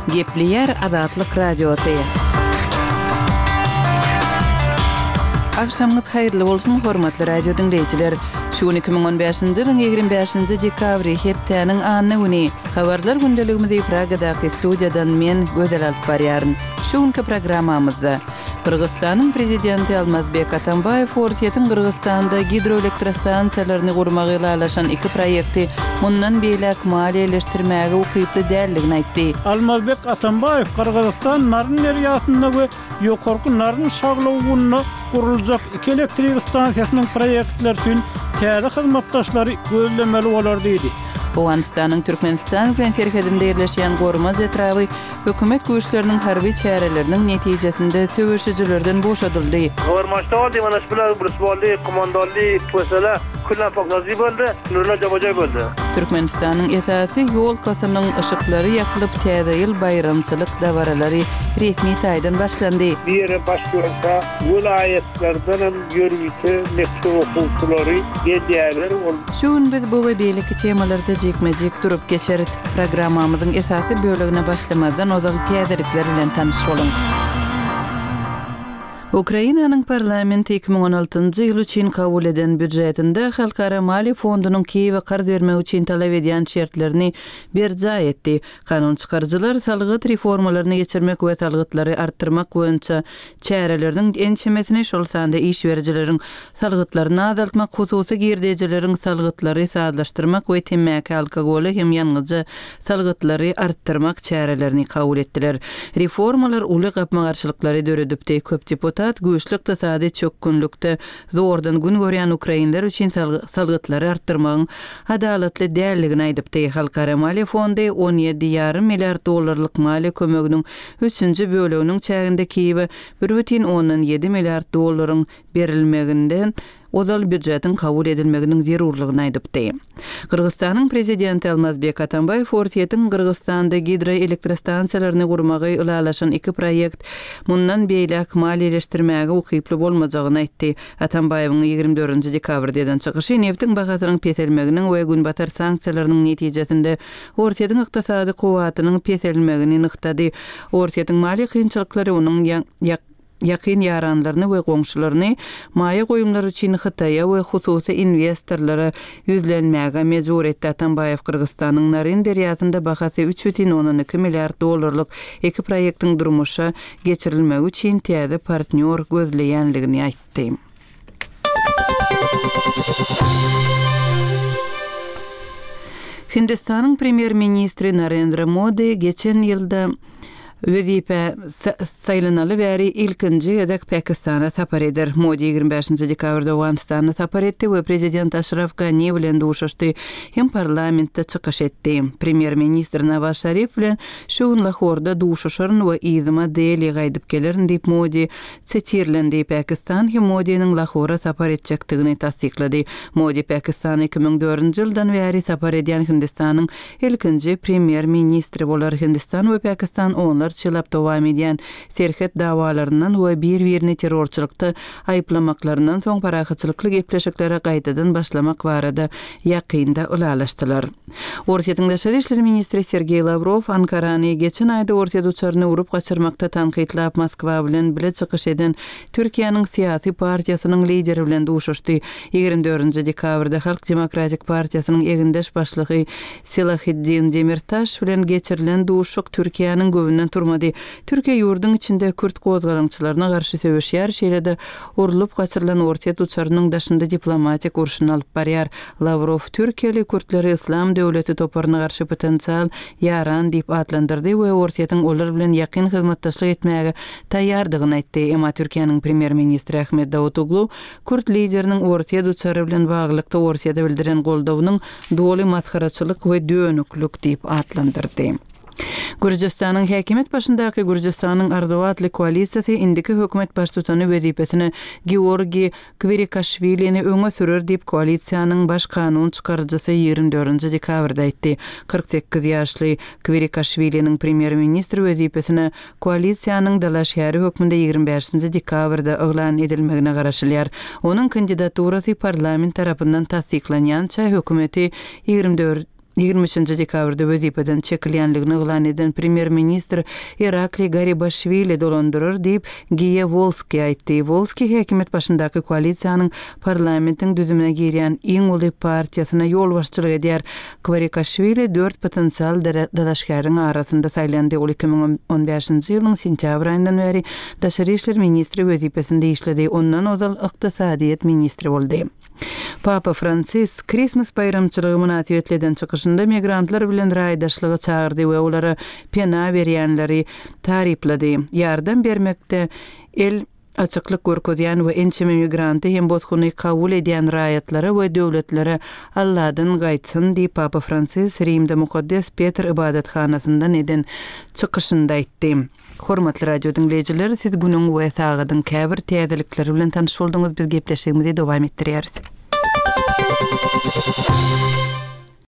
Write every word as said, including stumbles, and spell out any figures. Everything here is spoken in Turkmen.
Gepleyer Azatlyk Radiosu. Akşamınız hayırlı bolsun hormatly radio dinleyijiler. Şu iki bin on beşinji ýylyň ýigirme beşinji dekabry hepdeniň anyny güni. Habarlar gündeligimizi Pragadaky studiýadan men Gözel alyp barýaryn. Şu günki programmamyzda Kırgızstanyň prezidenti Almazbek Atambayew Fortiýetiň Kırgızstanda hidroelektrostansiýalaryny gurmagy ýalaşan iki proýekti mundan beýlek maliýeleşdirmäge ukyply däldigini aýtdy. Almazbek Atambayew Kırgızstan Naryn eriýasynda we ýokarky Naryn şaglawyna guruljak iki elektrik stansiýasynyň proýektleri üçin täze hyzmatdaşlary gözlemeli bolar diýdi. Owganistanyň Türkmenistan bilen serhedinde ýerleşýän gormaz etrawy hökümet güýçleriniň harby çäreleriniň netijesinde töweşijilerden boşadyldy. Gormaçda diýmanaş bilen Brusbolly komandanly posala kullan faknazy boldy, nurla jabajay boldy. Türkmenistanyň esasy ýol kasynyň ışıklary ýakylyp täze ýyl bayramçylyk dawaralary resmi taýdan başlandy. Bir başlykda vilayetlerden hem ýörgüti mektep okuwçylary gelýärler. Şu gün biz bu we beýleki temalarda jekmejek durup geçerit. Programmamyzyň esasy bölegine başlamazdan ozal täzelikler bilen tanyş bolun. Ukrainanyň parlamenti iki bin on altyncı ýyl üçin kabul eden büdjetinde Halkara Mali Fondunyň Kiýewe garz bermek üçin talap edýän şertlerini berja etdi. Kanun çykarjylar salgyt reformalaryny geçirmek we salgytlary artdyrmak boýunça çäreleriniň ençemesini şol sanda iş berjileriň salgytlaryny azaltmak, hususy girdejileriň salgytlary sadlaşdyrmak we temmäki alkogoly hem ýanyjy salgytlary artdyrmak çärelerini kabul etdiler. Reformalar uly gapma garşylyklary döredipdi. Köp deputat güýçlük tasady çökkünlükde zordan gün görýän ukrainler üçin salgytlary artdyrmagyň adalatly däldigini aýdypdy. Halkara Mali Fondy on ýedi ýarym milliard dollarlyk mali kömeginiň üçünji böleginiň çäginde Kiýewe bir бүтүн onuň ýedi milliard dollaryň berilmeginden ozal büdjetin kabul edilmeginiň zerurlygyny aýdypdy. Kırgızstanyň prezidenti Almazbek Atambayew Fortiýetiň Kırgızstanda hidroelektrostansiýalaryny gurmagy ýalaşan iki proýekt mundan beýlek maliýeleşdirmäge ukyply bolmajagyny aýtdy. Atambayewiň ýygrimi dördünji dekabrda eden çykyşy neftiň bahasynyň peselmeginiň we günbatar sanksiýalarynyň netijesinde Fortiýetiň ykdysady kuwatynyň peselmegini nyktady. Fortiýetiň mali kynçylyklary onuň ýakyn ýaranlaryny we goňşularyny maýa goýumlary üçin Hytaýa we hususy investorlara ýüzlenmäge mejbur etdi. Atambayew Kırgızstanyň Naryn deriýasynda bahasy üç бүтүn onuň iki milliard dollarlyk iki proýektiň durmuşa geçirilmegi üçin täze partnýor gözleýänligini aýtdy. Hindistanyň premier ministri Narendra Modi geçen ýylda Wezipä saýlanaly bäri ilkinji edek Pakistana tapar eder. Modi ýygrimi beşinji dekabrda Owganistana tapar etdi we prezident Ashraf Ghani bilen duşuşdy. Hem parlamentde çykyş etdi. Premier ministr Nawaz Sharif bilen şu gün Lahorda duşuşaryň we ýyzyma deli gaýdyp gelerin diýip Modi çetirlendi. Pakistan hem Modi'niň Lahora tapar etjekdigini tasdiklady. Modi Pakistan iki bin dördünji ýyldan bäri tapar edýän Hindistanyň ilkinji premier ministri bolar. Hindistan we Pakistan onlar çylap dowam edýän serhet dawalaryndan we bir-birini terrorçylykda aýplamaklaryndan soň parahatçylykly gepleşiklere gaýtadan başlamak barada ýakynda ulalaşdylar. Ortiýetiň daşary işler ministri Sergey Lavrov Ankarany geçen aýda ortiýet uçaryny urup gaçyrmakda tanqidlap Moskwa bilen bile çykyş eden Türkiýanyň syýasy partiýasynyň lideri bilen duşuşdy. ýygrimi dördünji dekabrda Halk Demokratik Partiýasynyň egindeş başlygy Selahiddin Demirtaş bilen geçirilen duşuk Türkiýanyň göwünden turmady. Türkiýe ýurdun içinde Kürt gozgalançylaryna garşy söwüşýär şeýlede urulup gaçyrylan ortiýet uçarynyň daşynda diplomatik urşuny alyp barýar. Lavrov Türkiýeli Kürtleri İslam döwleti toparyna garşy potensial ýaran diýip adlandyrdy we ortiýetiň olar bilen ýakyn hyzmatdaşlyk etmäge taýýardygyny aýtdy. Emma Türkiýanyň premier ministri Ahmet Davutoglu Kürt lideriniň ortiýet uçary bilen baglykda ortiýete bildiren goldawynyň doly maskaraçylyk we dönüklük diýip adlandyrdy. Gürjistanyň häkimet başyndaky Gürjistanyň Ardoatly koalisiýasy indiki hökümet baştutany wezipesine Georgi Kvirikashvilini öňe sürer diýip koalisiýanyň baş kanun çykarjysy ýygrimi dördünji dekabrda aýtdy. kırk sekiz ýaşly Kvirikashviliniň premier ministri wezipesine koalisiýanyň Dałaş şäheri hökmünde ýygrimi beşinji dekabrda eglan edilmegine garaşylýar. Onuň kandidaturasy parlament tarapyndan tasdiklanýança hökümeti ýygrimi dört ýygrimi üçinji dekabrda wezipeden çekilýänligini ýylan eden premier ministr Irakli Garibashvili dolandyrır diýip Giye Volski aýtdy. Volski häkimet başyndaky koalisiýanyň parlamentiň düzümine girýän iň uly partiýasyna ýol başçylyk edýär. Garibashvili dört potensial dalaşgaryň arasynda saýlandy. Ol iki ming on beşinji ýylyň sentyabr aýyndan beri Daşary işler ministri wezipesinde işledi. Ondan ozal ykdysadyýet ministri boldy. Papa Francis Christmas bayramçylygy münasibet eden çykyşynda migrantlar bilen raýdaşlygy çağırdy we olary pena berýänleri taryplady. Ýardam bermekde el açyklyk görkezýän we ençeme migranty hem bozguny kabul edýän raýatlary we döwletlere Allahdan gaýtsyn diýip Papa Francis Rimde Mukaddes Petr ibadathanasyndan eden çykyşynda aýtdy. Hormatly radio dinleýijiler, siz günüň we sagydyň käbir täzelikleri bilen tanyş boldyňyz. Biz gepleşigimizi dowam etdirýäris.